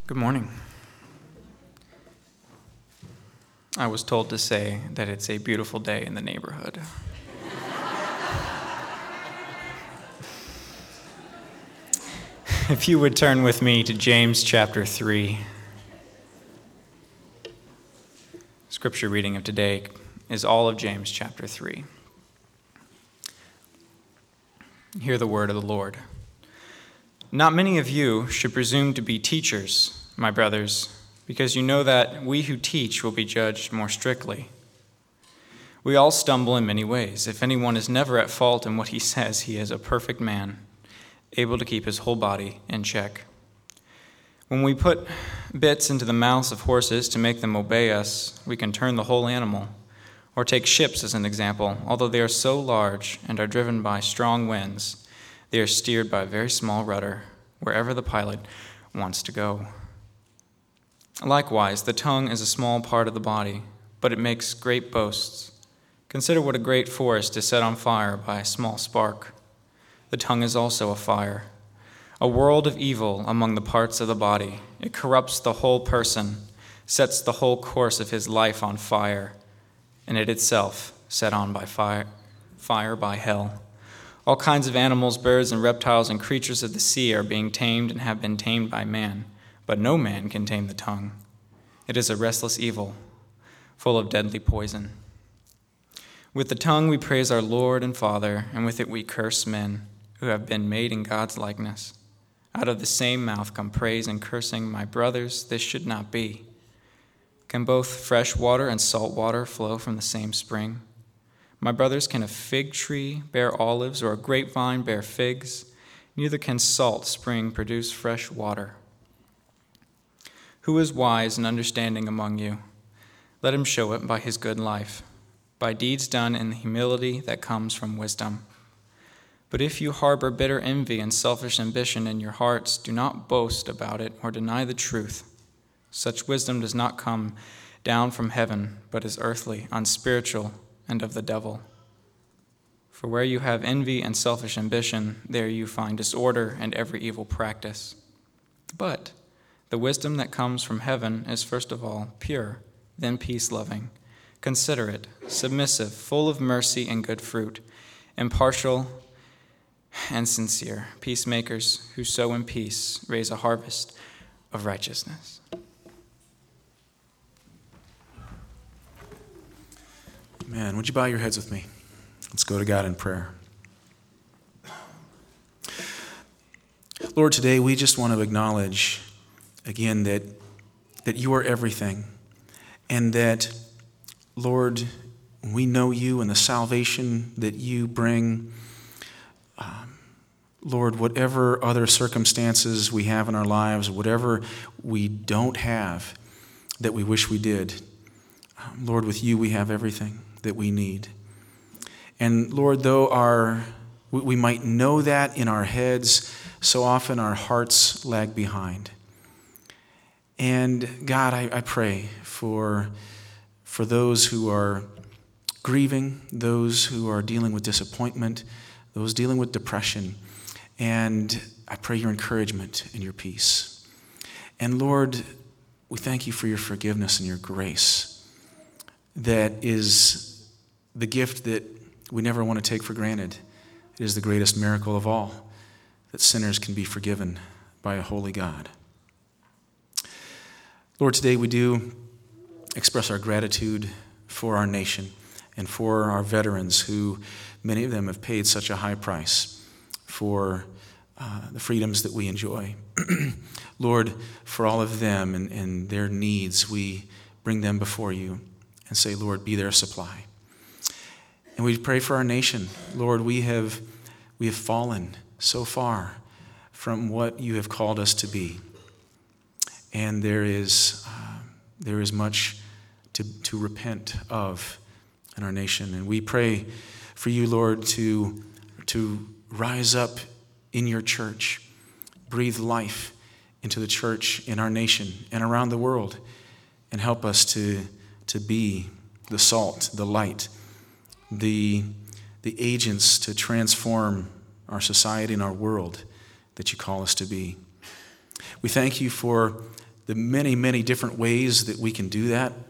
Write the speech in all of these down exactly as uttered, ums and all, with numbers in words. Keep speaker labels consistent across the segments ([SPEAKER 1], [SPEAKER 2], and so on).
[SPEAKER 1] Good morning. I was told to say that it's a beautiful day in the neighborhood. If you would turn with me to James chapter three. Scripture reading of today is all of James chapter three. Hear the word of the Lord. Not many of you should presume to be teachers, my brothers, because you know that we who teach will be judged more strictly. We all stumble in many ways. If anyone is never at fault in what he says, he is a perfect man, able to keep his whole body in check. When we put bits into the mouths of horses to make them obey us, we can turn the whole animal. Or take ships as an example. Although they are so large and are driven by strong winds, they are steered by a very small rudder, wherever the pilot wants to go. Likewise, the tongue is a small part of the body, but it makes great boasts. Consider what a great forest is set on fire by a small spark. The tongue is also a fire, a world of evil among the parts of the body. It corrupts the whole person, sets the whole course of his life on fire, and it itself set on by fire, fire by hell. All kinds of animals, birds, and reptiles and creatures of the sea are being tamed and have been tamed by man, but no man can tame the tongue. It is a restless evil, full of deadly poison. With the tongue we praise our Lord and Father, and with it we curse men who have been made in God's likeness. Out of the same mouth come praise and cursing. My brothers, this should not be. Can both fresh water and salt water flow from the same spring? My brothers, can a fig tree bear olives or a grapevine bear figs? Neither can salt spring produce fresh water. Who is wise and understanding among you? Let him show it by his good life, by deeds done in the humility that comes from wisdom. But if you harbor bitter envy and selfish ambition in your hearts, do not boast about it or deny the truth. Such wisdom does not come down from heaven, but is earthly, unspiritual, and of the devil. For where you have envy and selfish ambition, there you find disorder and every evil practice. But the wisdom that comes from heaven is first of all pure, then peace-loving, considerate, submissive, full of mercy and good fruit, impartial and sincere. Peacemakers who sow in peace raise a harvest of righteousness.
[SPEAKER 2] Man, would you bow your heads with me? Let's go to God in prayer. Lord, today we just want to acknowledge again that, that you are everything, and that, Lord, we know you and the salvation that you bring. Um, Lord, whatever other circumstances we have in our lives, whatever we don't have that we wish we did, um, Lord, with you we have everything that we need. And Lord, though our we might know that in our heads, so often our hearts lag behind. And God, I, I pray for, for those who are grieving, those who are dealing with disappointment, those dealing with depression. And I pray your encouragement and your peace. And Lord, we thank you for your forgiveness and your grace. That is the gift that we never want to take for granted. It is the greatest miracle of all, that sinners can be forgiven by a holy God. Lord, today we do express our gratitude for our nation and for our veterans who, many of them have paid such a high price for uh, the freedoms that we enjoy. Lord, for all of them and, and their needs, we bring them before you and say, Lord, be their supply. And we pray for our nation. Lord, we have we have fallen so far from what you have called us to be. And there is uh, there is much to, to repent of in our nation. And we pray for you, Lord, to, to rise up in your church, breathe life into the church in our nation and around the world, and help us to, to be the salt, the light, the, the agents to transform our society and our world that you call us to be. We thank you for the many, many different ways that we can do that.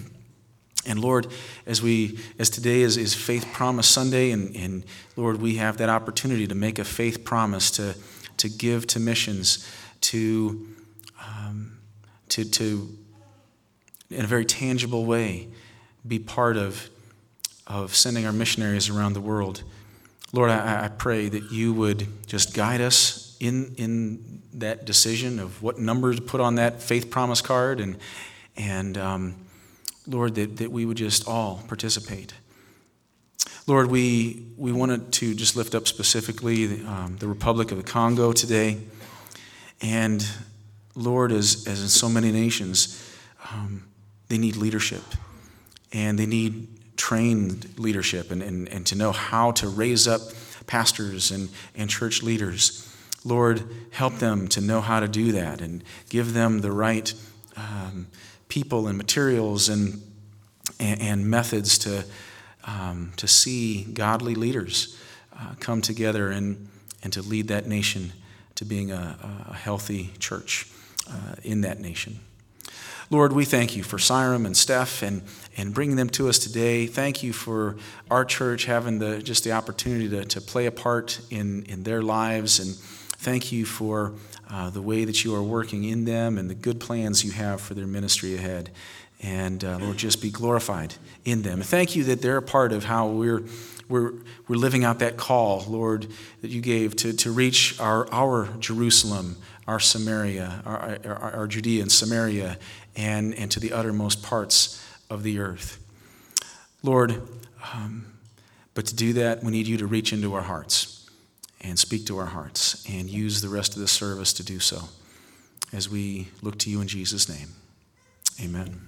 [SPEAKER 2] And Lord, as we as today is, is Faith Promise Sunday, and, and Lord, we have that opportunity to make a faith promise to to give to missions, to um, to to in a very tangible way be part of of sending our missionaries around the world. Lord, I, I pray that you would just guide us in in that decision of what number to put on that faith promise card, and and um, Lord, that, that we would just all participate. Lord, we we wanted to just lift up specifically the, um, the Republic of the Congo today. And Lord, as, as in so many nations, um, they need leadership. And they need trained leadership and, and, and to know how to raise up pastors and, and church leaders. Lord, help them to know how to do that and give them the right um, people and materials and and, and methods to um, to see godly leaders uh, come together and and to lead that nation to being a, a healthy church uh, in that nation. Lord, we thank you for Siram and Steph and and bringing them to us today. Thank you for our church having the just the opportunity to, to play a part in, in their lives, and thank you for uh, the way that you are working in them and the good plans you have for their ministry ahead. And uh, Lord, just be glorified in them. And thank you that they're a part of how we're we're we're living out that call, Lord, that you gave to, to reach our our Jerusalem, our Samaria, our, our, our Judea and Samaria, and, and to the uttermost parts of the earth. Lord, um, but to do that, we need you to reach into our hearts and speak to our hearts and use the rest of the service to do so as we look to you in Jesus' name. Amen.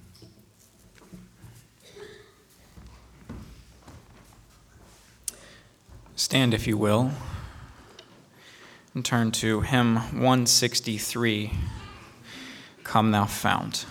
[SPEAKER 1] Stand, if you will, and turn to hymn one sixty-three, Come Thou Fount.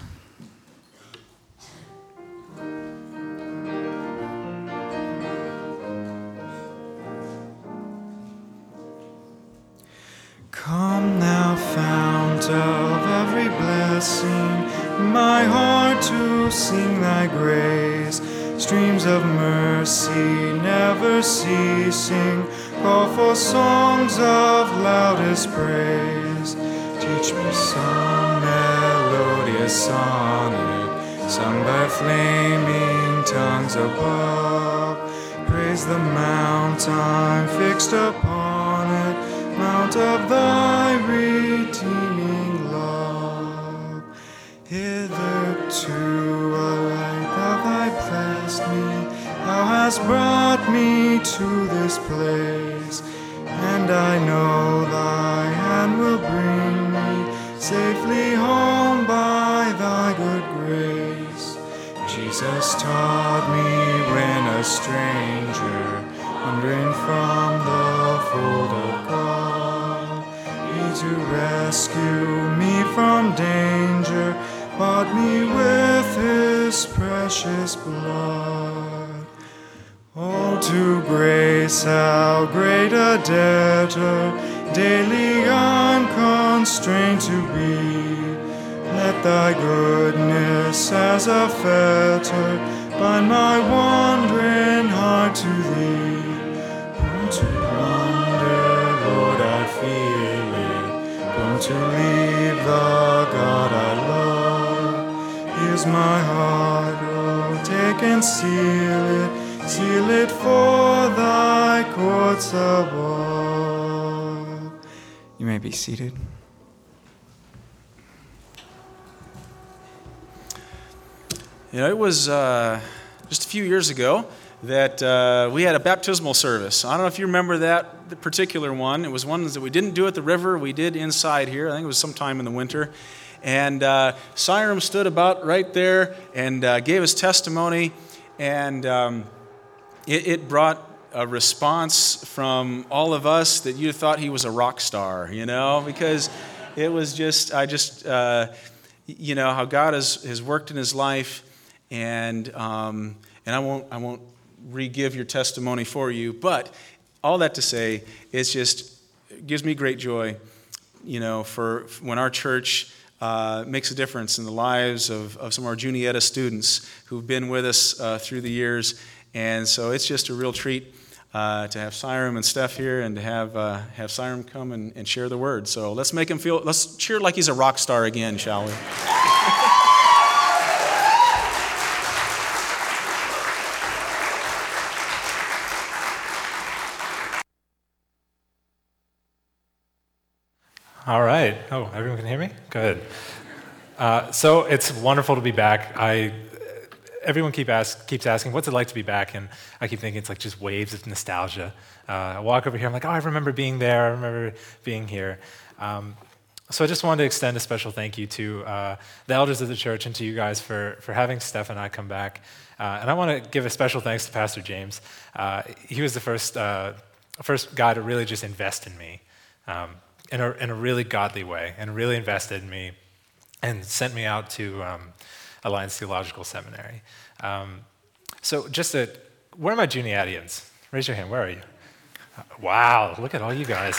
[SPEAKER 1] Come thou fount of every blessing, my heart to sing thy grace. Streams of mercy never ceasing, call for songs of loudest praise. Teach me some melodious sonnet, sung by flaming tongues above. Praise the mount I'm fixed upon it, mount of thy redeeming love. Hitherto a light of thy blessed me, thou hast brought me to this place, and I know thy hand will bring me safely home by thy good grace. Jesus taught me when a stranger, wandering from the fold of God, he to rescue me from danger, bought me with his precious blood. Oh, to grace how great a debtor daily I'm constrained to be. Let thy goodness as a fetter bind my wandering heart to thee. Prone to wander, Lord, I feel it, prone to leave the God I love. Here's my heart, oh, take and seal it, seal it for thy courts above. You may be seated.
[SPEAKER 2] You know, it was uh, just a few years ago that uh, we had a baptismal service. I don't know if you remember that particular one. It was one that we didn't do at the river. We did inside here. I think it was sometime in the winter. And uh, Siram stood about right there and uh, gave his testimony. And um, it, it brought a response from all of us that you thought he was a rock star, you know, because it was just, I just, uh, you know, how God has, has worked in his life. And um, and I won't I won't re-give your testimony for you, but all that to say, it's just it gives me great joy, you know, for when our church uh, makes a difference in the lives of, of some of our Juniata students who've been with us uh, through the years. And so it's just a real treat uh, to have Siram and Steph here and to have uh, have Siram come and, and share the word. So let's make him feel, let's cheer like he's a rock star again, shall we?
[SPEAKER 3] All right. Oh, everyone can hear me? Good. Uh, so it's wonderful to be back. I, everyone keep ask, keeps asking, what's it like to be back? And I keep thinking it's like just waves of nostalgia. Uh, I walk over here, I'm like, oh, I remember being there. I remember being here. Um, so I just wanted to extend a special thank you to uh, the elders of the church and to you guys for, for having Steph and I come back. Uh, and I want to give a special thanks to Pastor James. Uh, he was the first, uh, first guy to really just invest in me. Um, In a, in a really godly way, and really invested in me and sent me out to um, Alliance Theological Seminary. Um, so just a, where are my Juniatians? Raise your hand, where are you? Uh, wow, look at all you guys.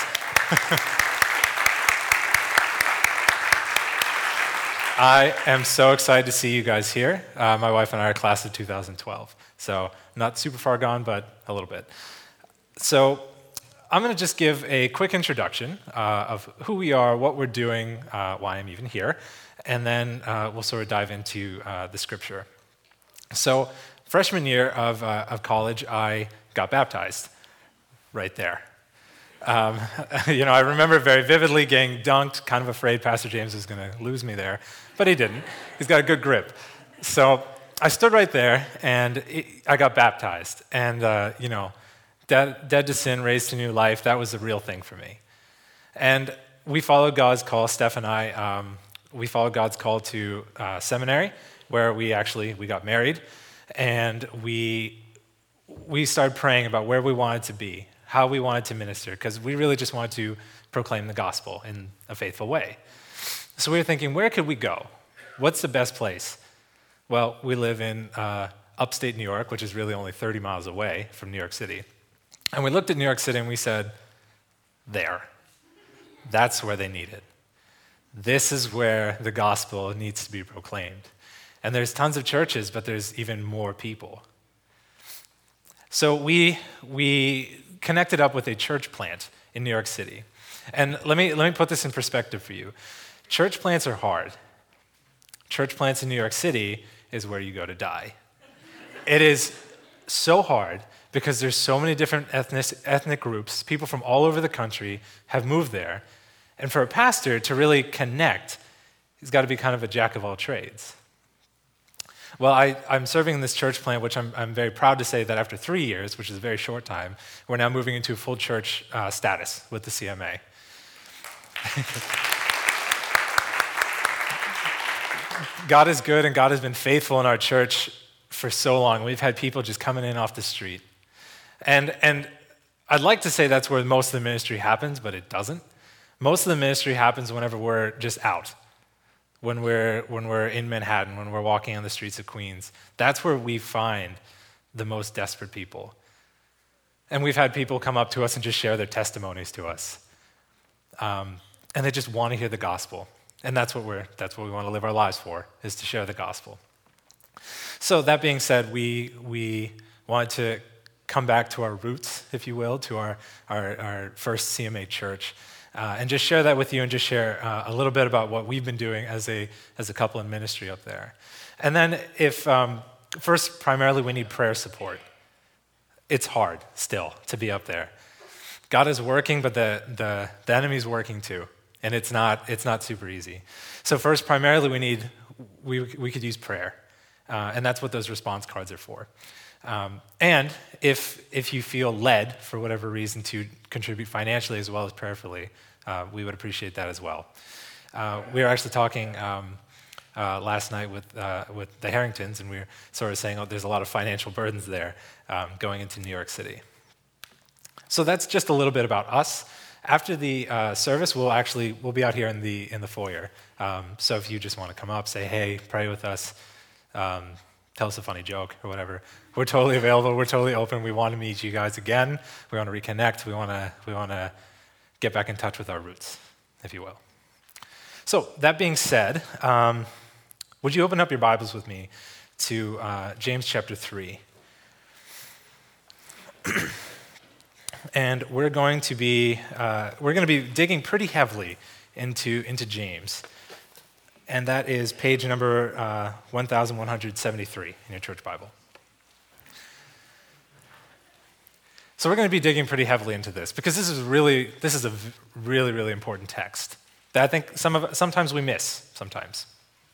[SPEAKER 3] I am so excited to see you guys here. Uh, my wife and I are class of two thousand twelve, so not super far gone, but a little bit. So I'm going to just give a quick introduction uh, of who we are, what we're doing, uh, why I'm even here, and then uh, we'll sort of dive into uh, the scripture. So, freshman year of, uh, of college, I got baptized right there. Um, you know, I remember very vividly getting dunked, kind of afraid Pastor James was going to lose me there, but he didn't. He's got a good grip. So, I stood right there, and it, I got baptized, and, uh, you know, Dead, dead to sin, raised to new life, that was a real thing for me. And we followed God's call, Steph and I, um, we followed God's call to uh, seminary, where we actually, we got married, and we, we started praying about where we wanted to be, how we wanted to minister, because we really just wanted to proclaim the gospel in a faithful way. So we were thinking, where could we go? What's the best place? Well, we live in uh, upstate New York, which is really only thirty miles away from New York City. And we looked at New York City and we said, there. That's where they need it. This is where the gospel needs to be proclaimed. And there's tons of churches, but there's even more people. So we we connected up with a church plant in New York City. And let me let me put this in perspective for you. Church plants are hard. Church plants in New York City is where you go to die. It is so hard because there's so many different ethnic, ethnic groups, people from all over the country have moved there. And for a pastor to really connect, he's got to be kind of a jack of all trades. Well, I, I'm serving in this church plant, which I'm, I'm very proud to say that after three years, which is a very short time, we're now moving into full church uh, status with the C M A. God is good, and God has been faithful in our church for so long. We've had people just coming in off the street. And, and I'd like to say that's where most of the ministry happens, but it doesn't. Most of the ministry happens whenever we're just out, when we're, when we're in Manhattan, when we're walking on the streets of Queens. That's where we find the most desperate people. And we've had people come up to us and just share their testimonies to us. Um, and they just want to hear the gospel. And that's what, we're, that's what we want to live our lives for, is to share the gospel. So that being said, we, we wanted to come back to our roots, if you will, to our, our, our first C M A church, uh, and just share that with you and just share uh, a little bit about what we've been doing as a, as a couple in ministry up there. And then if, um, first, primarily we need prayer support. It's hard still to be up there. God is working, but the, the, the enemy's working too. And it's not, it's not super easy. So first, primarily we need, we, we could use prayer. Uh, and that's what those response cards are for. Um, and if if you feel led, for whatever reason, to contribute financially as well as prayerfully, uh, we would appreciate that as well. Uh, we were actually talking um, uh, last night with uh, with the Harringtons, and we were sort of saying, oh, there's a lot of financial burdens there um, going into New York City. So that's just a little bit about us. After the uh, service, we'll actually we'll be out here in the in the foyer. Um, so if you just want to come up, say, hey, pray with us. Um, tell us a funny joke or whatever. We're totally available. We're totally open. We want to meet you guys again. We want to reconnect. We want to we want to get back in touch with our roots, if you will. So that being said, um, would you open up your Bibles with me to uh, James chapter three? And we're going to be uh, we're going to be digging pretty heavily into into James, and that is page number uh, one thousand one hundred seventy-three in your church Bible. So we're going to be digging pretty heavily into this because this is really this is a really really important text that I think some of sometimes we miss sometimes.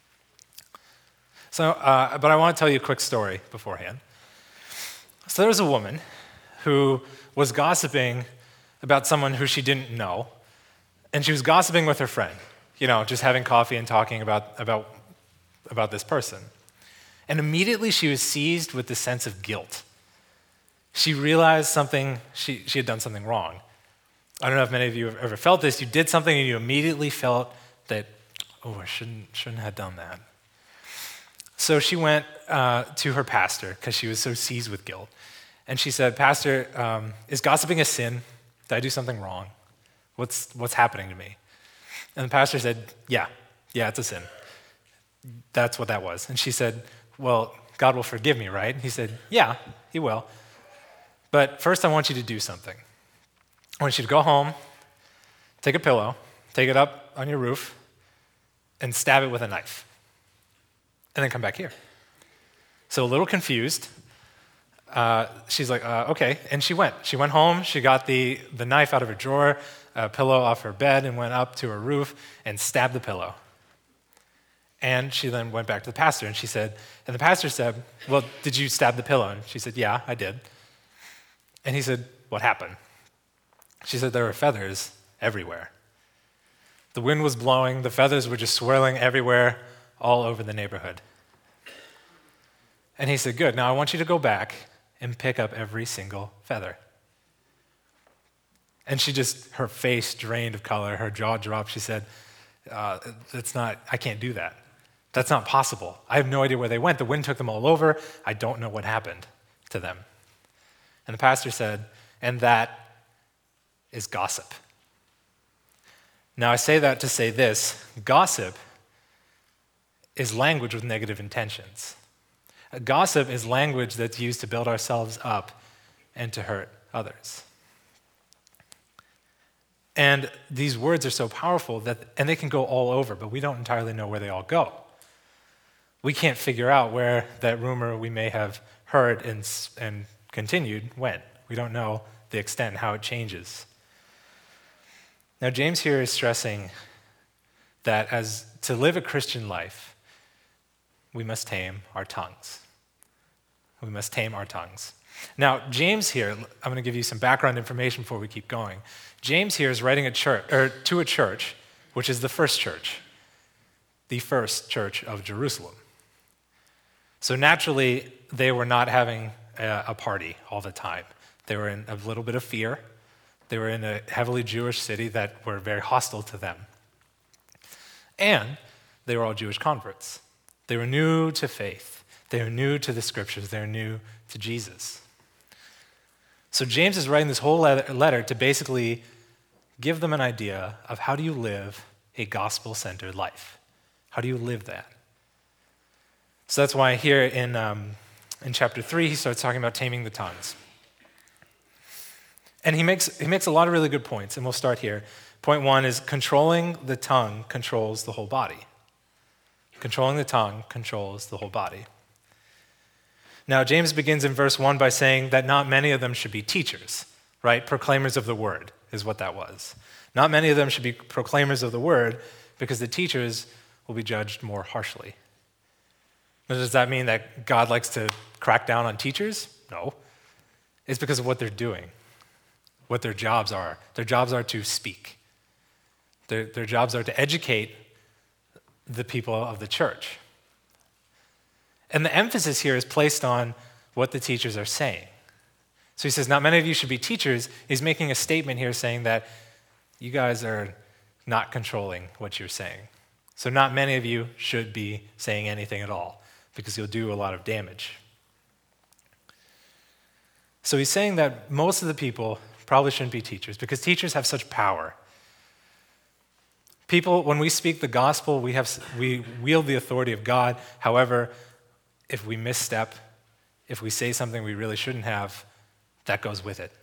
[SPEAKER 3] So, uh, but I want to tell you a quick story beforehand. So there was a woman who was gossiping about someone who she didn't know, and she was gossiping with her friend, you know, just having coffee and talking about, about, about this person. And immediately she was seized with this sense of guilt. She realized something, she, she had done something wrong. I don't know if many of you have ever felt this. You did something and you immediately felt that, oh, I shouldn't, shouldn't have done that. So she went uh, to her pastor because she was so seized with guilt. And she said, Pastor, um, is gossiping a sin? Did I do something wrong? What's, what's happening to me? And the pastor said, yeah, yeah, it's a sin. That's what that was. And she said, well, God will forgive me, right? And he said, yeah, he will. But first I want you to do something. I want you to go home, take a pillow, take it up on your roof, and stab it with a knife. And then come back here. So a little confused, uh, she's like, uh, okay. And she went. She went home, she got the, the knife out of her drawer, a pillow off her bed, and went up to her roof and stabbed the pillow. And she then went back to the pastor, and she said, and the pastor said, well, did you stab the pillow? And she said, yeah, I did. And he said, what happened? She said, there were feathers everywhere. The wind was blowing, the feathers were just swirling everywhere, all over the neighborhood. And he said, good, now I want you to go back and pick up every single feather. And she just, her face drained of color, her jaw dropped. She said, uh, that's not, I can't do that. That's not possible. I have no idea where they went. The wind took them all over. I don't know what happened to them. And the pastor said, and that is gossip. Now I say that to say this, gossip is language with negative intentions. Gossip is language that's used to build ourselves up and to hurt others. And these words are so powerful that, and they can go all over, but we don't entirely know where they all go. We can't figure out where that rumor we may have heard and, and continued went. We don't know the extent, how it changes. Now, James here is stressing that as to live a Christian life, we must tame our tongues. We must tame our tongues. Now, James here, I'm going to give you some background information before we keep going. James here is writing a church, or to a church, which is the first church, the first church of Jerusalem. So naturally, they were not having a, a party all the time. They were in a little bit of fear. They were in a heavily Jewish city that were very hostile to them. And they were all Jewish converts. They were new to faith. They were new to the scriptures. They were new to Jesus. So James is writing this whole letter to basically give them an idea of how do you live a gospel-centered life? How do you live that? So that's why here in, um, in chapter three, he starts talking about taming the tongues. And he makes, he makes a lot of really good points, and we'll start here. Point one is controlling the tongue controls the whole body. Controlling the tongue controls the whole body. Now, James begins in verse one by saying that not many of them should be teachers, right? Proclaimers of the word is what that was. Not many of them should be proclaimers of the word because the teachers will be judged more harshly. Now, does that mean that God likes to crack down on teachers? No. It's because of what they're doing, what their jobs are. Their jobs are to speak. Their, their jobs are to educate the people of the church. And the emphasis here is placed on what the teachers are saying. So he says, not many of you should be teachers. He's making a statement here saying that you guys are not controlling what you're saying. So not many of you should be saying anything at all because you'll do a lot of damage. So he's saying that most of the people probably shouldn't be teachers because teachers have such power. People, when we speak the gospel, we have we wield the authority of God. However, if we misstep, if we say something we really shouldn't have, that goes with it.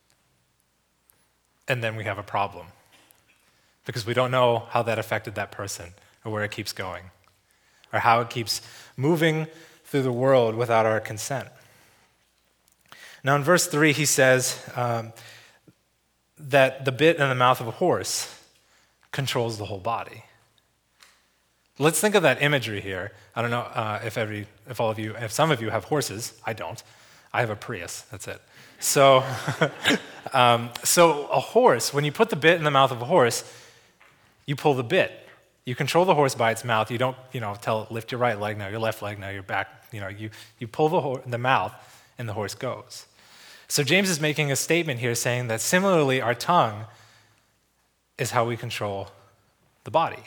[SPEAKER 3] And then we have a problem because we don't know how that affected that person or where it keeps going or how it keeps moving through the world without our consent. Now in verse three, he says um, that the bit in the mouth of a horse controls the whole body. Let's think of that imagery here. I don't know uh, if every, if all of you, if some of you have horses. I don't. I have a Prius. That's it. So, um, so a horse, when you put the bit in the mouth of a horse, you pull the bit. You control the horse by its mouth. You don't, you know, tell it lift your right leg now, your left leg now, your back. You know, you you pull the ho- the mouth, and the horse goes. So James is making a statement here, saying that similarly, our tongue is how we control the body.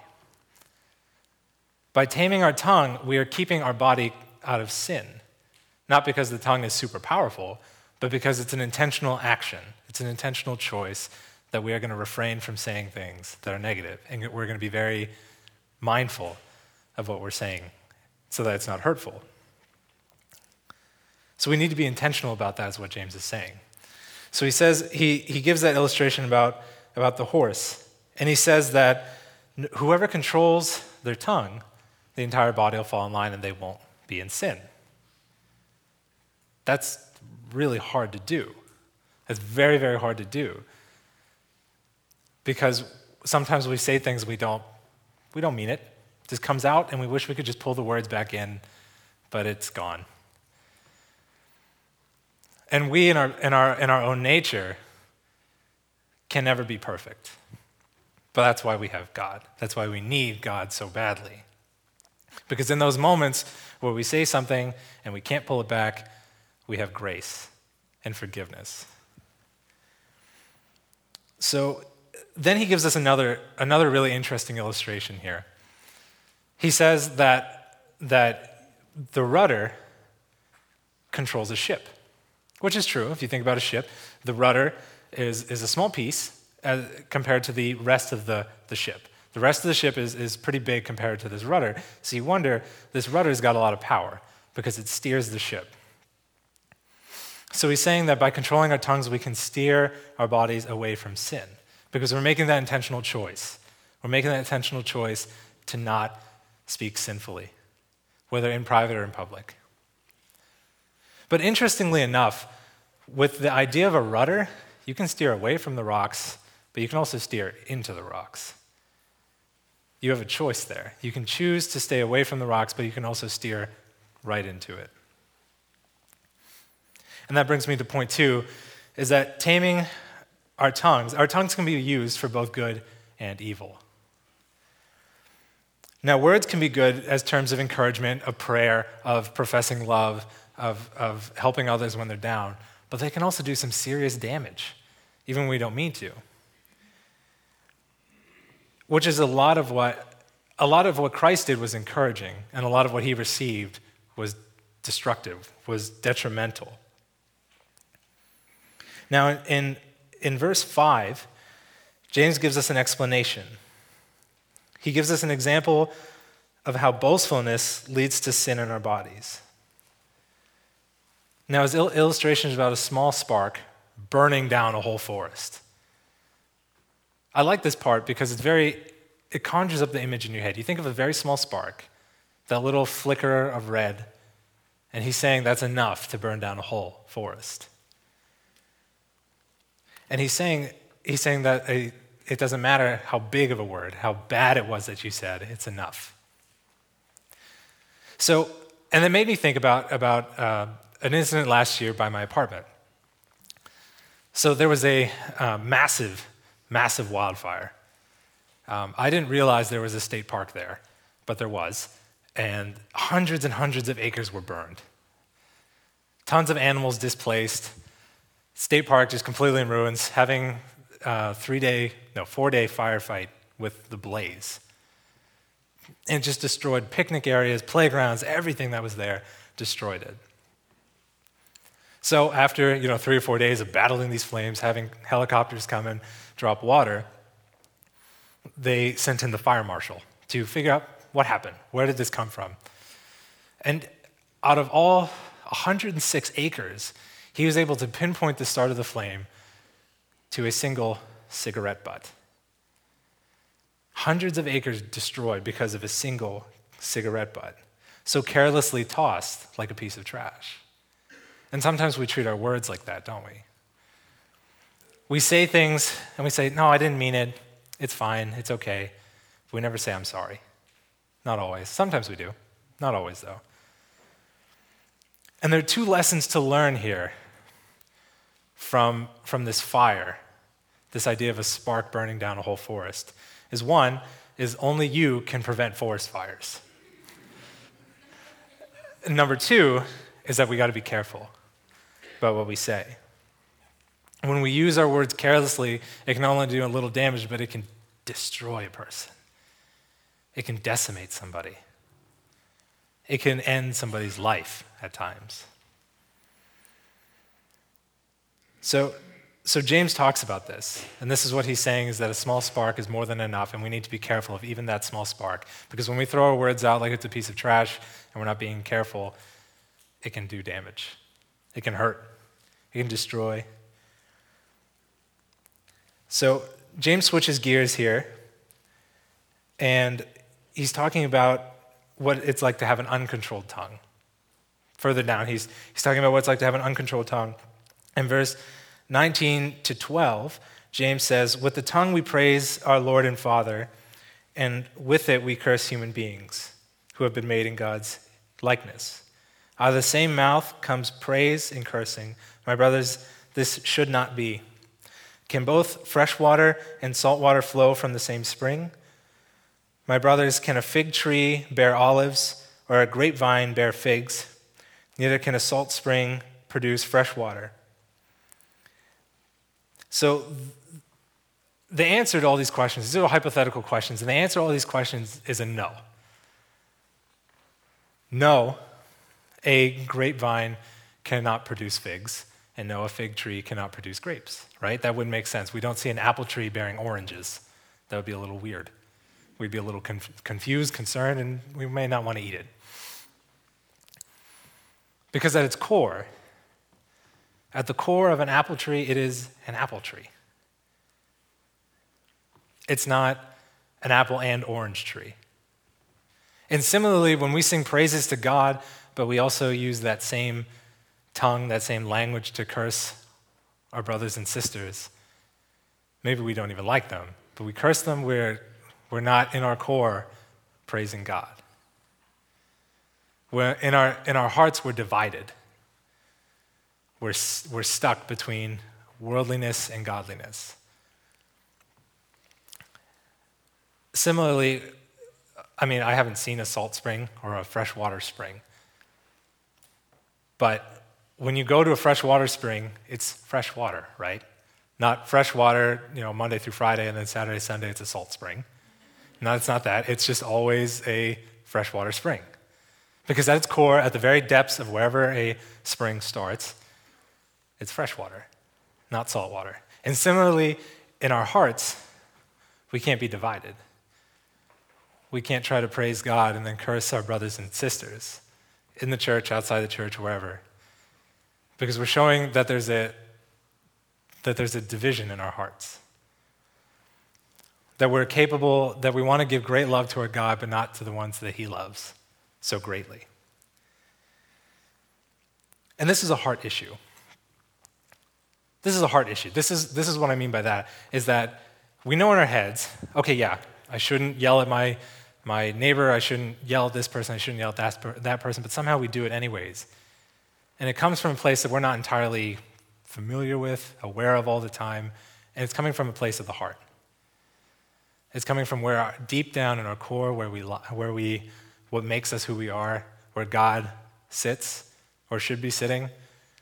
[SPEAKER 3] By taming our tongue, we are keeping our body out of sin. Not because the tongue is super powerful, but because it's an intentional action. It's an intentional choice that we are going to refrain from saying things that are negative, and we're going to be very mindful of what we're saying so that it's not hurtful. So we need to be intentional about that, is what James is saying. So he says, he, he gives that illustration about, about the horse, and he says that whoever controls their tongue, the entire body will fall in line and they won't be in sin. That's really hard to do. It's very, very hard to do. Because sometimes we say things we don't, we don't mean it. It just comes out and we wish we could just pull the words back in, but it's gone. And we in our, in our, in our own nature can never be perfect. But that's why we have God. That's why we need God so badly. Because in those moments where we say something and we can't pull it back, we have grace and forgiveness. So then he gives us another, another really interesting illustration here. He says that, that the rudder controls a ship, which is true. If you think about a ship, the rudder is, is a small piece as, compared to the rest of the, the ship. The rest of the ship is, is pretty big compared to this rudder. So you wonder, this rudder's got a lot of power because it steers the ship. So he's saying that by controlling our tongues, we can steer our bodies away from sin because we're making that intentional choice. We're making that intentional choice to not speak sinfully, whether in private or in public. But interestingly enough, with the idea of a rudder, you can steer away from the rocks, but you can also steer into the rocks. You have a choice there. You can choose to stay away from the rocks, but you can also steer right into it. And that brings me to point two, is that taming our tongues, our tongues can be used for both good and evil. Now, words can be good as terms of encouragement, of prayer, of professing love, of, of helping others when they're down, but they can also do some serious damage, even when we don't mean to. Which is a lot of what a lot of what Christ did was encouraging, and a lot of what he received was destructive, was detrimental. Now, in, in verse five, James gives us an explanation. He gives us an example of how boastfulness leads to sin in our bodies. Now, his il- illustration is about a small spark burning down a whole forest. I like this part because it's very, it conjures up the image in your head. You think of a very small spark, that little flicker of red, and he's saying that's enough to burn down a whole forest. And he's saying, he's saying that a, it doesn't matter how big of a word, how bad it was that you said, it's enough. So, and it made me think about, about uh, an incident last year by my apartment. So there was a uh, massive Massive wildfire. Um, I didn't realize there was a state park there, but there was. And hundreds and hundreds of acres were burned. Tons of animals displaced. State park just completely in ruins, having a three-day, no, four-day firefight with the blaze. And it just destroyed picnic areas, playgrounds, everything that was there, destroyed it. So after, you know, three or four days of battling these flames, having helicopters come and drop water, they sent in the fire marshal to figure out what happened. Where did this come from? And out of all one hundred six acres, he was able to pinpoint the start of the flame to a single cigarette butt. Hundreds of acres destroyed because of a single cigarette butt, so carelessly tossed like a piece of trash. And sometimes we treat our words like that, don't we? We say things and we say, no, I didn't mean it. It's fine. It's okay. We never say, I'm sorry. Not always. Sometimes we do. Not always, though. And there are two lessons to learn here from, from this fire, this idea of a spark burning down a whole forest. Is one, is only you can prevent forest fires. And number two is that we got to be careful about what we say. When we use our words carelessly, it can not only do a little damage, but it can destroy a person. It can decimate somebody. It can end somebody's life at times. So, so James talks about this, and this is what he's saying, is that a small spark is more than enough, and we need to be careful of even that small spark, because when we throw our words out like it's a piece of trash and we're not being careful, it can do damage. It can hurt. It can destroy. So James switches gears here, and he's talking about what it's like to have an uncontrolled tongue. Further down, he's, he's talking about what it's like to have an uncontrolled tongue. In verse nineteen to twelve, James says, with the tongue we praise our Lord and Father, and with it we curse human beings who have been made in God's likeness. Out of the same mouth comes praise and cursing. My brothers, this should not be. Can both fresh water and salt water flow from the same spring? My brothers, can a fig tree bear olives or a grapevine bear figs? Neither can a salt spring produce fresh water. So the answer to all these questions, these are hypothetical questions, and the answer to all these questions is a no. No, a grapevine cannot produce figs, and no, a fig tree cannot produce grapes, right? That wouldn't make sense. We don't see an apple tree bearing oranges. That would be a little weird. We'd be a little conf- confused, concerned, and we may not want to eat it. Because at its core, at the core of an apple tree, it is an apple tree. It's not an apple and orange tree. And similarly, when we sing praises to God, but we also use that same tongue, that same language to curse our brothers and sisters, maybe we don't even like them, but we curse them, we're, we're not in our core praising God. We're, in, our, in our hearts, we're divided. We're, we're stuck between worldliness and godliness. Similarly, I mean, I haven't seen a salt spring or a freshwater spring. But when you go to a freshwater spring, it's fresh water, right? Not fresh water, you know, Monday through Friday, and then Saturday, Sunday, it's a salt spring. No, it's not that. It's just always a freshwater spring. Because at its core, at the very depths of wherever a spring starts, it's fresh water, not salt water. And similarly, in our hearts, we can't be divided. We can't try to praise God and then curse our brothers and sisters in the church, outside the church, wherever. Because we're showing that there's a that there's a division in our hearts. That we're capable, that we want to give great love to our God, but not to the ones that he loves so greatly. And this is a heart issue. This is a heart issue. This is this is what I mean by that, is that we know in our heads, okay, yeah, I shouldn't yell at my my neighbor, I shouldn't yell at this person, I shouldn't yell at that, that person, but somehow we do it anyways. And it comes from a place that we're not entirely familiar with, aware of all the time, and it's coming from a place of the heart. It's coming from where, our, deep down in our core, where we, where we, what makes us who we are, where God sits, or should be sitting.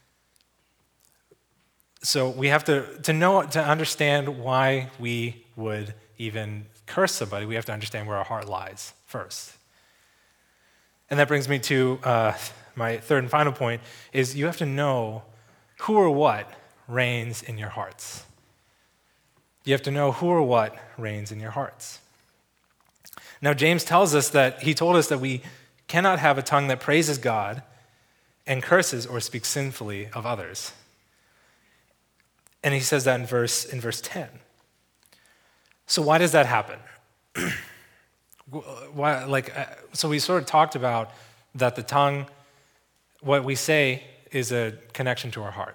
[SPEAKER 3] So we have to, to know, to understand why we would even curse somebody, we have to understand where our heart lies first. And that brings me to uh, my third and final point, is you have to know who or what reigns in your hearts. You have to know who or what reigns in your hearts. Now, James tells us that he told us that we cannot have a tongue that praises God and curses or speaks sinfully of others. And he says that in verse, in verse ten. So why does that happen? Why, like, so we sort of talked about that the tongue, what we say, is a connection to our heart.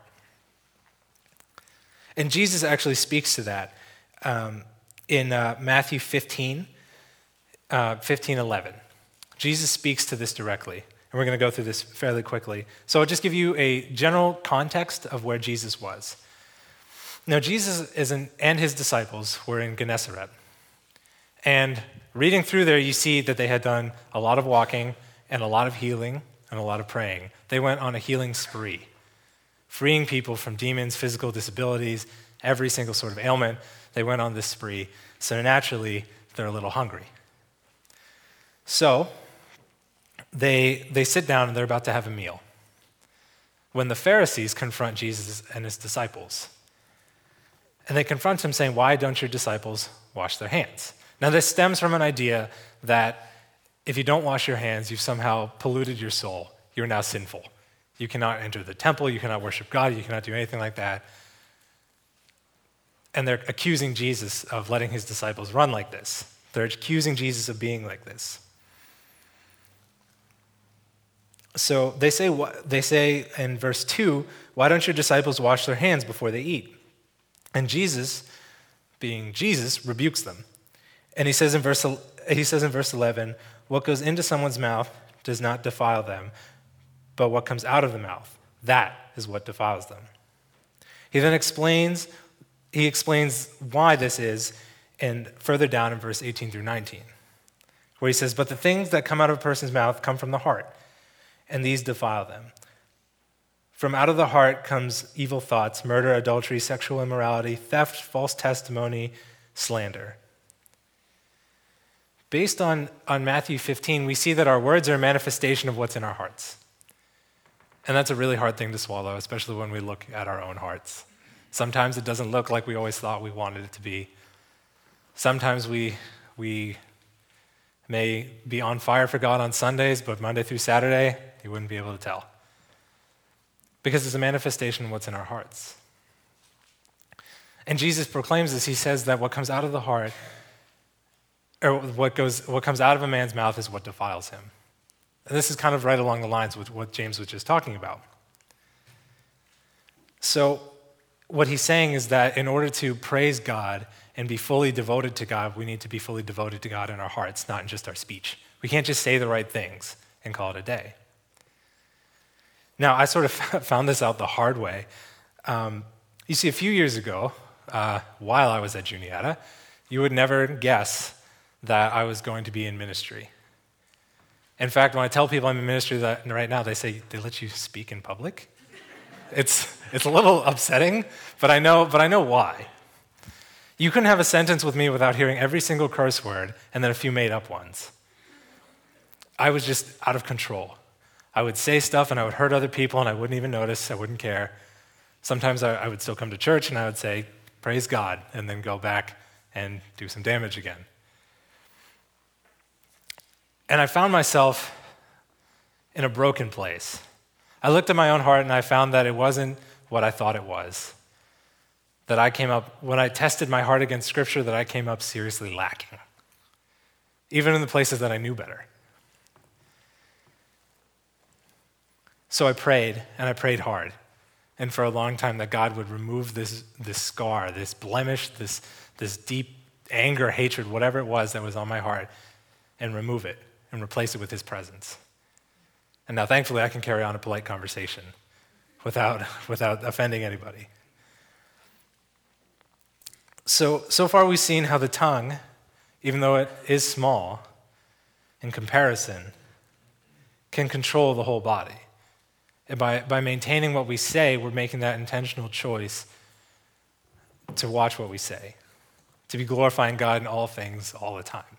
[SPEAKER 3] And Jesus actually speaks to that um, in uh, Matthew fifteen, uh, fifteen eleven. Jesus speaks to this directly, and we're going to go through this fairly quickly. So I'll just give you a general context of where Jesus was. Now, Jesus is in, and his disciples were in Gennesaret. And reading through there, you see that they had done a lot of walking and a lot of healing and a lot of praying. They went on a healing spree, freeing people from demons, physical disabilities, every single sort of ailment. They went on this spree. So naturally, they're a little hungry. So they, they sit down and they're about to have a meal when the Pharisees confront Jesus and his disciples. And they confront him saying, "Why don't your disciples wash their hands?" Now, this stems from an idea that if you don't wash your hands, you've somehow polluted your soul. You're now sinful. You cannot enter the temple. You cannot worship God. You cannot do anything like that. And they're accusing Jesus of letting his disciples run like this. They're accusing Jesus of being like this. So they say, they say in verse two, "Why don't your disciples wash their hands before they eat?" And Jesus, being Jesus, rebukes them. And he says in verse he says in verse eleven, "What goes into someone's mouth does not defile them, but what comes out of the mouth, that is what defiles them." He then explains he explains why this is, and further down in verse eighteen through nineteen, where he says, "But the things that come out of a person's mouth come from the heart, and these defile them. From out of the heart comes evil thoughts, murder, adultery, sexual immorality, theft, false testimony, slander." Based on, on Matthew fifteen, we see that our words are a manifestation of what's in our hearts. And that's a really hard thing to swallow, especially when we look at our own hearts. Sometimes it doesn't look like we always thought we wanted it to be. Sometimes we, we may be on fire for God on Sundays, but Monday through Saturday, you wouldn't be able to tell. Because it's a manifestation of what's in our hearts. And Jesus proclaims this. He says that what comes out of the heart, or what goes, what comes out of a man's mouth is what defiles him. And this is kind of right along the lines with what James was just talking about. So what he's saying is that in order to praise God and be fully devoted to God, we need to be fully devoted to God in our hearts, not in just our speech. We can't just say the right things and call it a day. Now, I sort of found this out the hard way. Um, you see, a few years ago, uh, while I was at Juniata, you would never guess that I was going to be in ministry. In fact, when I tell people I'm in ministry that right now, they say, "They let you speak in public?" It's it's a little upsetting, but I know but I know why. You couldn't have a sentence with me without hearing every single curse word and then a few made-up ones. I was just out of control. I would say stuff and I would hurt other people and I wouldn't even notice, I wouldn't care. Sometimes I, I would still come to church and I would say, "Praise God," and then go back and do some damage again. And I found myself in a broken place. I looked at my own heart and I found that it wasn't what I thought it was. That I came up, when I tested my heart against Scripture, that I came up seriously lacking. Even in the places that I knew better. So I prayed, and I prayed hard. And for a long time that God would remove this, this scar, this blemish, this, this deep anger, hatred, whatever it was that was on my heart, and remove it and replace it with his presence. And now thankfully I can carry on a polite conversation without, without offending anybody. So, so far we've seen how the tongue, even though it is small in comparison, can control the whole body. And by, by maintaining what we say, we're making that intentional choice to watch what we say, to be glorifying God in all things all the time.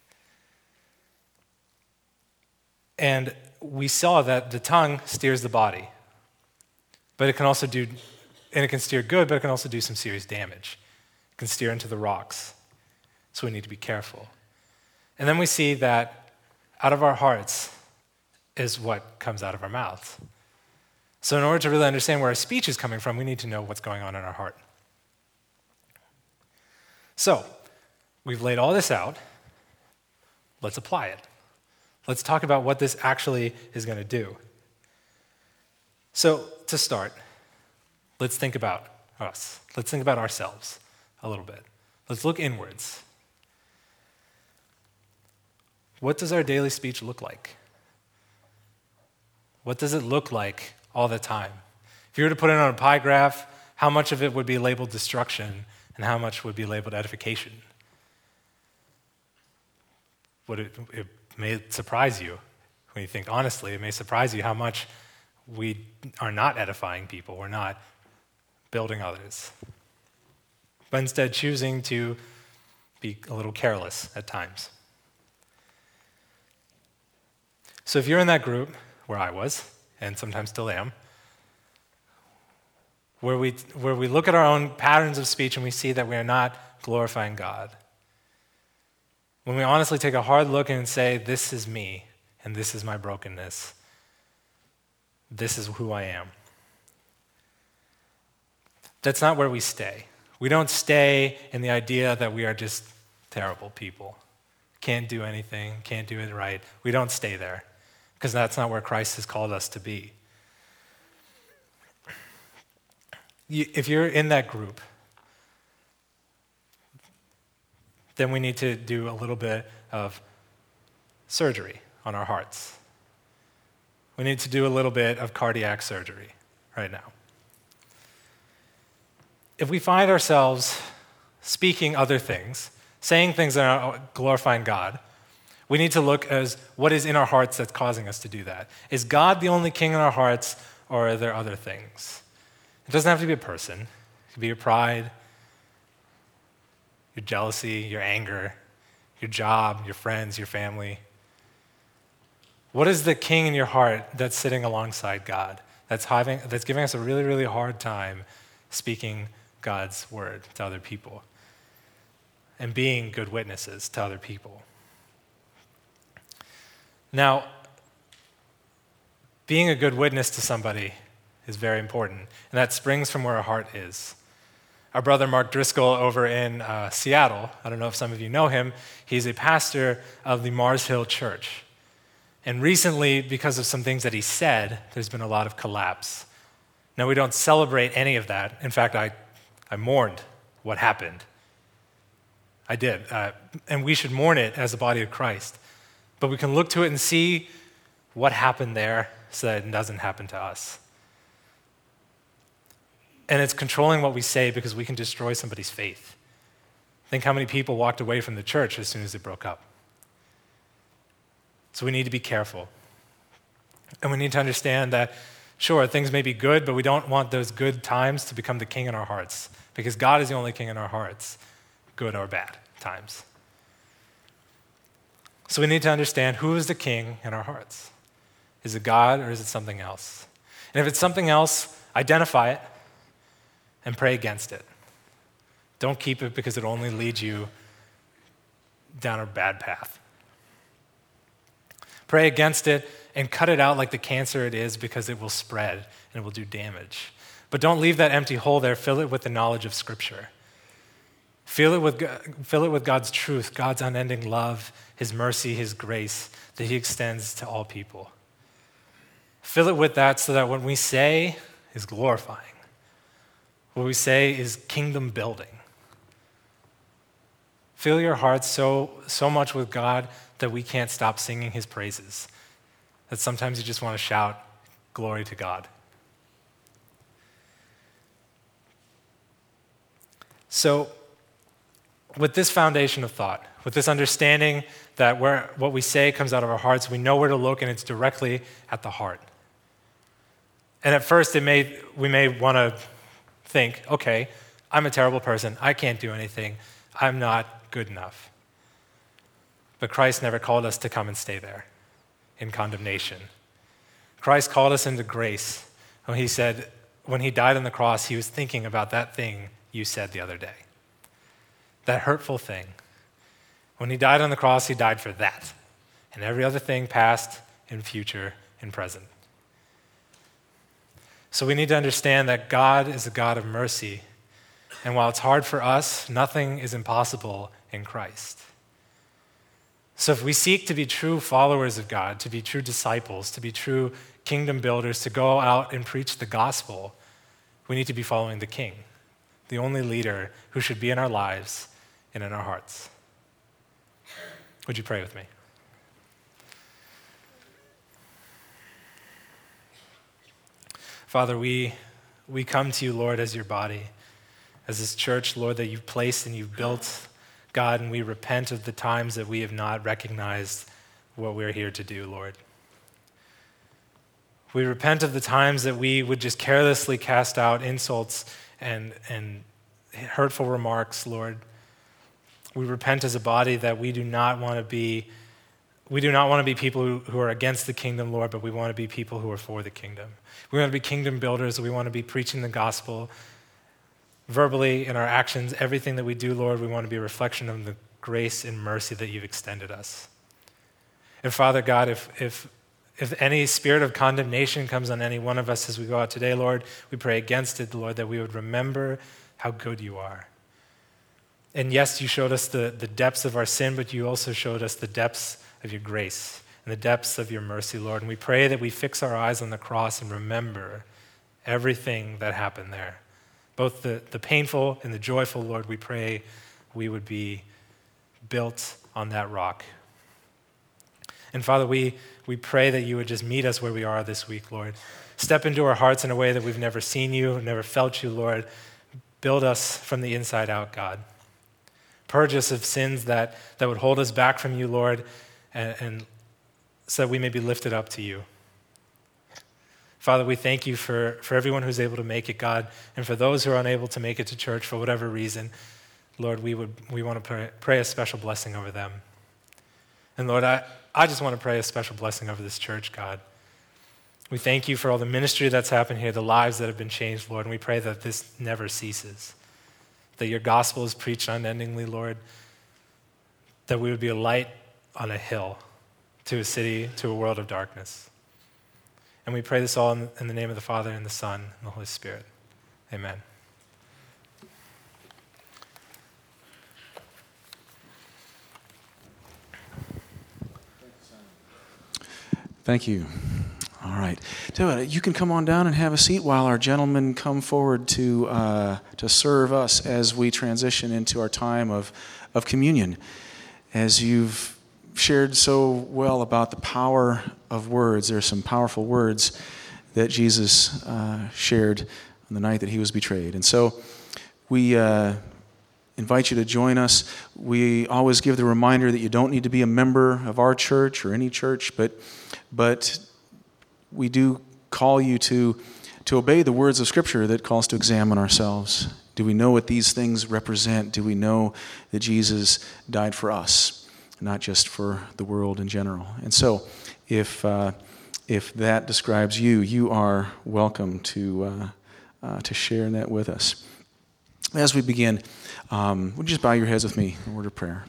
[SPEAKER 3] And we saw that the tongue steers the body, but it can also do, and it can steer good, but it can also do some serious damage. can steer into the rocks. So we need to be careful. And then we see that out of our hearts is what comes out of our mouths. So in order to really understand where our speech is coming from, we need to know what's going on in our heart. So, we've laid all this out. Let's apply it. Let's talk about what this actually is going to do. So, to start, let's think about us. Let's think about ourselves a little bit. Let's look inwards. What does our daily speech look like? What does it look like all the time? If you were to put it on a pie graph, how much of it would be labeled destruction and how much would be labeled edification? Would it, it may surprise you when you think honestly, it may surprise you how much we are not edifying people, we're not building others, but instead choosing to be a little careless at times. So if you're in that group, where I was, and sometimes still am, where we, where we look at our own patterns of speech and we see that we are not glorifying God, when we honestly take a hard look and say, this is me, and this is my brokenness, this is who I am, that's not where we stay. We don't stay in the idea that we are just terrible people, can't do anything, can't do it right. We don't stay there, because that's not where Christ has called us to be. You, if you're in that group, then we need to do a little bit of surgery on our hearts. We need to do a little bit of cardiac surgery right now. If we find ourselves speaking other things, saying things that are glorifying God, we need to look as what is in our hearts that's causing us to do that. Is God the only king in our hearts, or are there other things? It doesn't have to be a person. It could be your pride, your jealousy, your anger, your job, your friends, your family. What is the king in your heart that's sitting alongside God, that's having, that's giving us a really, really hard time speaking God's word to other people and being good witnesses to other people? Now, being a good witness to somebody is very important, and that springs from where our heart is. Our brother Mark Driscoll over in uh, Seattle, I don't know if some of you know him, he's a pastor of the Mars Hill Church. And recently, because of some things that he said, there's been a lot of collapse. Now, we don't celebrate any of that. In fact, I, I mourned what happened. I did. Uh, and we should mourn it as the body of Christ. But we can look to it and see what happened there so that it doesn't happen to us. And it's controlling what we say because we can destroy somebody's faith. Think how many people walked away from the church as soon as it broke up. So we need to be careful. And we need to understand that, sure, things may be good, but we don't want those good times to become the king in our hearts, because God is the only king in our hearts, good or bad times. So we need to understand who is the king in our hearts. Is it God or is it something else? And if it's something else, identify it and pray against it. Don't keep it because it only leads you down a bad path. Pray against it and cut it out like the cancer it is, because it will spread and it will do damage. But don't leave that empty hole there. Fill it with the knowledge of Scripture. Fill it with, fill it with God's truth, God's unending love, His mercy, His grace that He extends to all people. Fill it with that so that what we say is glorifying. What we say is kingdom building. Fill your heart so, so much with God that we can't stop singing His praises. That sometimes you just want to shout, glory to God. So, with this foundation of thought, with this understanding that where what we say comes out of our hearts, we know where to look, and it's directly at the heart. And at first, it may we may want to think, okay, I'm a terrible person. I can't do anything. I'm not good enough. But Christ never called us to come and stay there in condemnation. Christ called us into grace. When he said, when he died on the cross, he was thinking about that thing you said the other day. that hurtful thing. When he died on the cross, he died for that. And every other thing, past and future and present. So we need to understand that God is a God of mercy. And while it's hard for us, nothing is impossible in Christ. So if we seek to be true followers of God, to be true disciples, to be true kingdom builders, to go out and preach the gospel, we need to be following the King, the only leader who should be in our lives and in our hearts. Would you pray with me? Father, we, we come to you, Lord, as your body, as this church, Lord, that you've placed and you've built, God, and we repent of the times that we have not recognized what we're here to do, Lord. We repent of the times that we would just carelessly cast out insults and, and hurtful remarks, Lord. We repent as a body that we do not want to be, we do not want to be people who, who are against the kingdom, Lord, but we want to be people who are for the kingdom. We want to be kingdom builders. We want to be preaching the gospel verbally in our actions. Everything that we do, Lord, we want to be a reflection of the grace and mercy that you've extended us. And Father God, if, if, if any spirit of condemnation comes on any one of us as we go out today, Lord, we pray against it, Lord, that we would remember how good you are. And yes, you showed us the, the depths of our sin, but you also showed us the depths of your grace and the depths of your mercy, Lord. And we pray that we fix our eyes on the cross and remember everything that happened there. Both the, the painful and the joyful, Lord, we pray we would be built on that rock. And Father, we, we pray that you would just meet us where we are this week, Lord. Step into our hearts in a way that we've never seen you, never felt you, Lord. Build us from the inside out, God. Purge us of sins that, that would hold us back from you, Lord, and, and so that we may be lifted up to you. Father, we thank you for, for everyone who's able to make it, God, and for those who are unable to make it to church for whatever reason, Lord, we would we want to pray, pray a special blessing over them. And Lord, I, I just want to pray a special blessing over this church, God. We thank you for all the ministry that's happened here, the lives that have been changed, Lord, and we pray that this never ceases, that your gospel is preached unendingly, Lord, that we would be a light on a hill to a city, to a world of darkness. And we pray this all in, in the name of the Father, and the Son, and the Holy Spirit. Amen.
[SPEAKER 2] Thank you. All right. So, uh, you can come on down and have a seat while our gentlemen come forward to uh, to serve us as we transition into our time of, of communion. As you've shared so well about the power of words, there are some powerful words that Jesus uh, shared on the night that he was betrayed. And so we uh, invite you to join us. We always give the reminder that you don't need to be a member of our church or any church, but but we do call you to, to obey the words of Scripture that calls to examine ourselves. Do we know what these things represent? Do we know that Jesus died for us, not just for the world in general? And so, if uh, if that describes you, you are welcome to uh, uh, to share that with us. As we begin, um, would you just bow your heads with me in a word of prayer?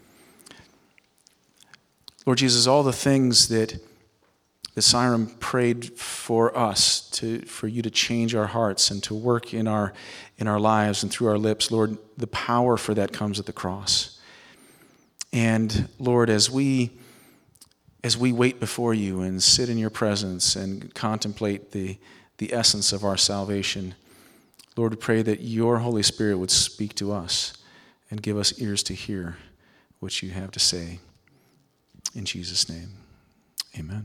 [SPEAKER 2] Lord Jesus, all the things that that Siram prayed for us, to for you to change our hearts and to work in our in our lives and through our lips, Lord, the power for that comes at the cross. And Lord, as we as we wait before you and sit in your presence and contemplate the the essence of our salvation, Lord, we pray that your Holy Spirit would speak to us and give us ears to hear what you have to say. In Jesus' name, amen.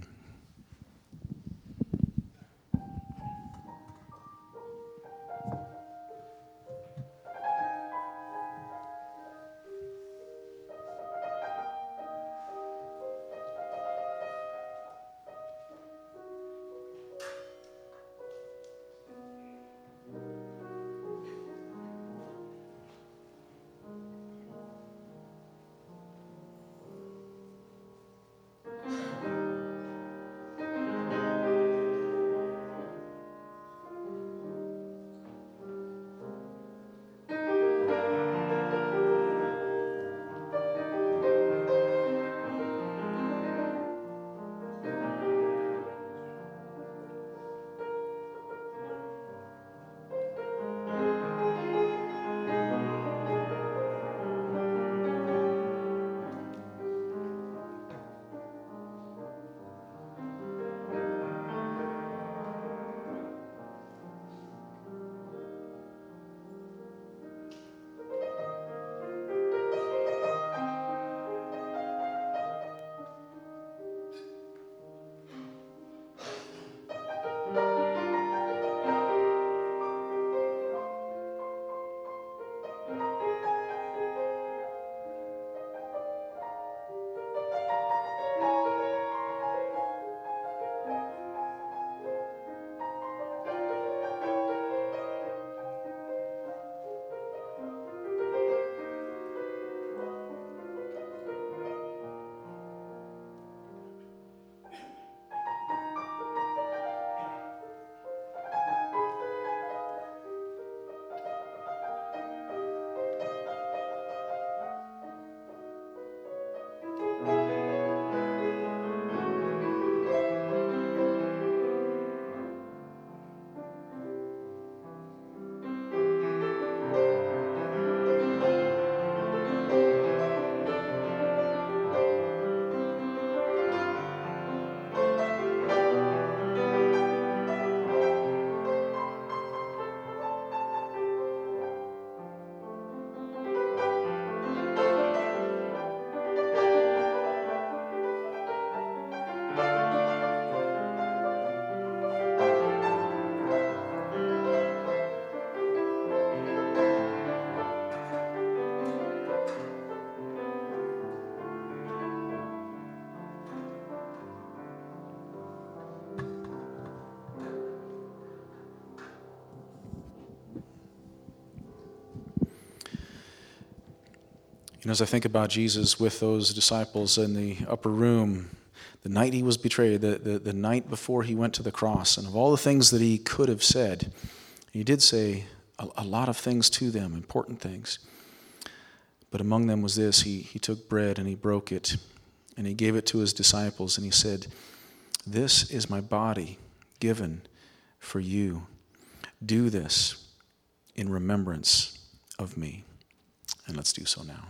[SPEAKER 2] And as I think about Jesus with those disciples in the upper room, the night he was betrayed, the, the, the night before he went to the cross, and of all the things that he could have said, he did say a, a lot of things to them, important things. But among them was this: he, he took bread and he broke it, and he gave it to his disciples, and he said, "This is my body given for you. Do this in remembrance of me." And let's do so now.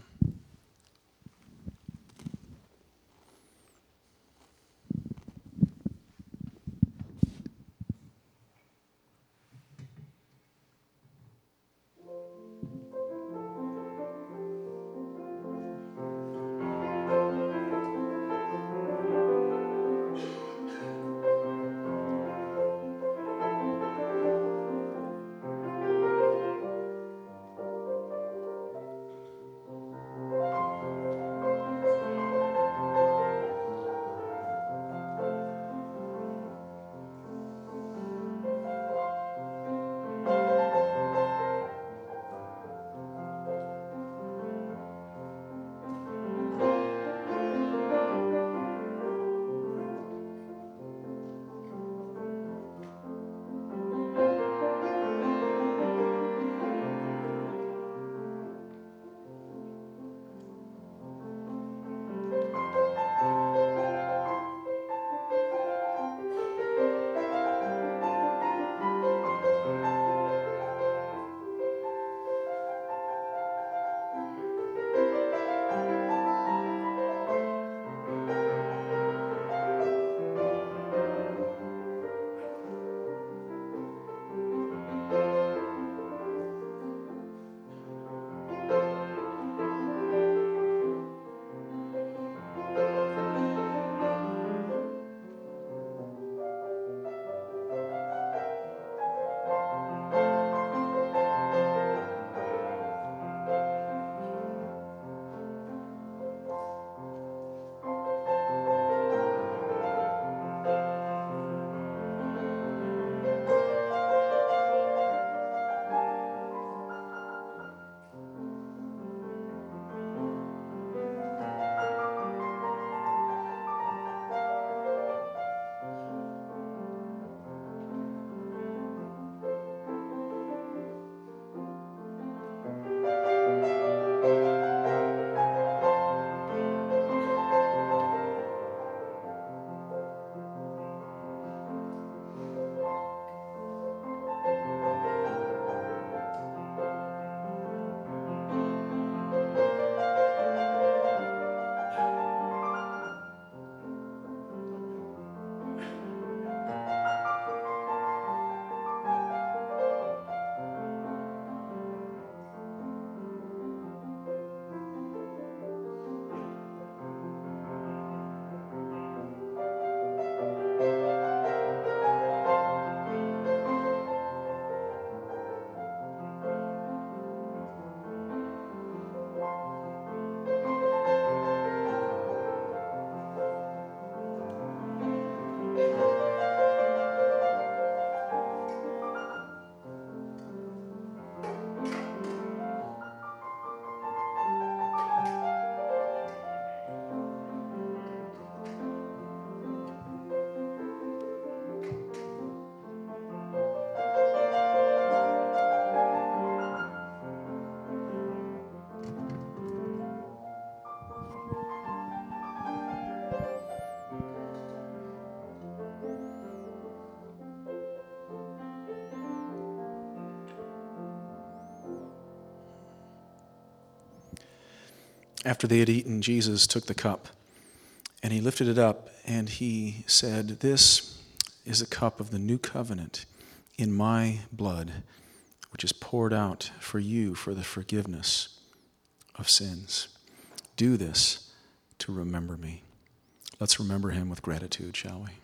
[SPEAKER 2] After they had eaten, Jesus took the cup, and he lifted it up, and he said, "This is a cup of the new covenant in my blood, which is poured out for you for the forgiveness of sins. Do this to remember me." Let's remember him with gratitude, shall we?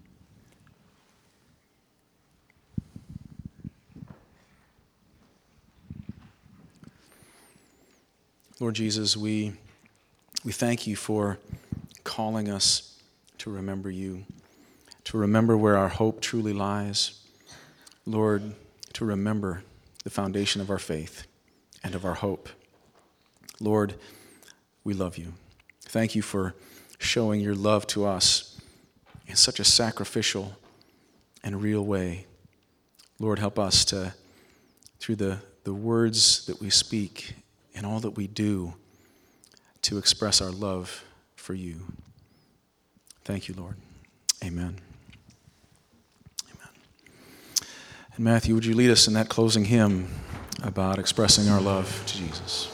[SPEAKER 2] Lord Jesus, we, we thank you for calling us to remember you, to remember where our hope truly lies. Lord, to remember the foundation of our faith and of our hope. Lord, we love you. Thank you for showing your love to us in such a sacrificial and real way. Lord, help us to, through the, the words that we speak and all that we do, to express our love for you. Thank you, Lord. Amen. Amen. And Matthew, would you lead us in that closing hymn about expressing our love to Jesus?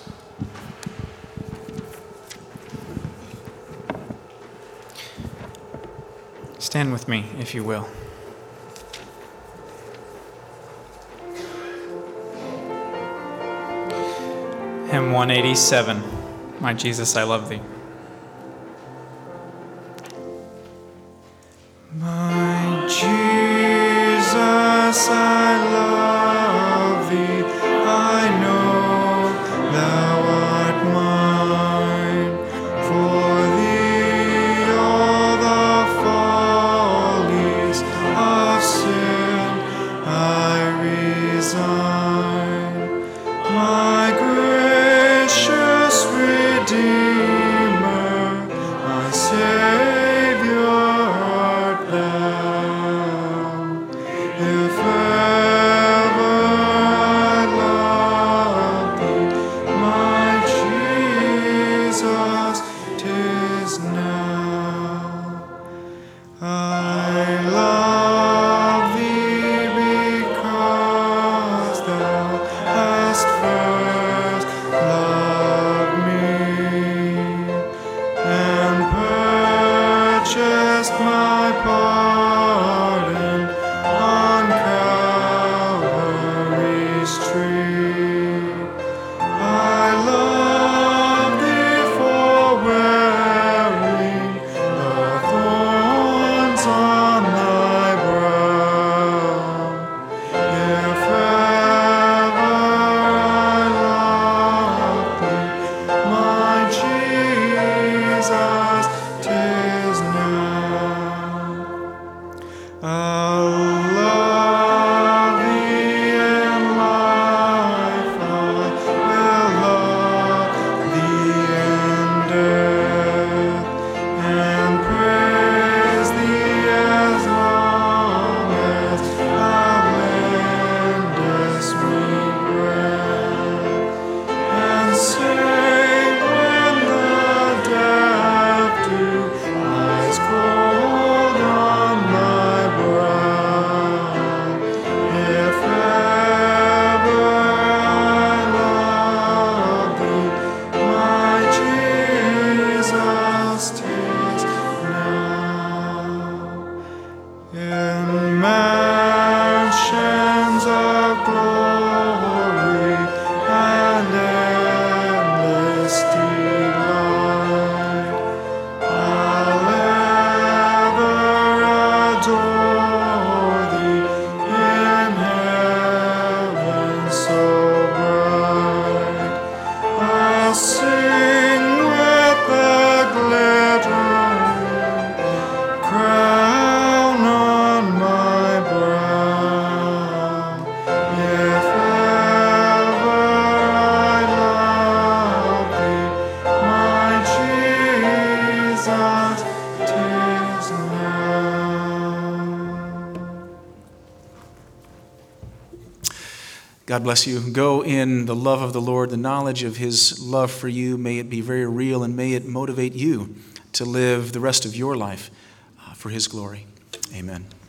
[SPEAKER 1] Stand with me, if you will. Hymn one eighty-seven, My Jesus, I Love Thee. My Jesus, I love Thee, I know Thou art mine. For Thee all the follies of sin I resign. My gracious Redeemer, my Savior art Thou. If ever I love Thee, my Jesus, 'tis now. I love Thee because Thou hast first loved me and purchased my pardon on Calvary's tree. I love Thee for wearing the thorns on Thy brow. If ever I love Thee, my Jesus, 'tis now. I'll love Thee in life, I will love Thee in death, and praise Thee as long as Thou lendest me breath, and sing when the deaf dew lies cold on my brow. If ever I love Thee, my Jesus, 'tis now. In mansions of glory and endless delight, I'll ever adore Thee in heaven so bright. I'll sing with the glittering crown on my brow. If ever I love Thee, my Jesus, 'tis now.
[SPEAKER 2] God bless you. Go in the love of the Lord, the knowledge of His love for you. May it be very real, and may it motivate you to live the rest of your life uh, for His glory. Amen.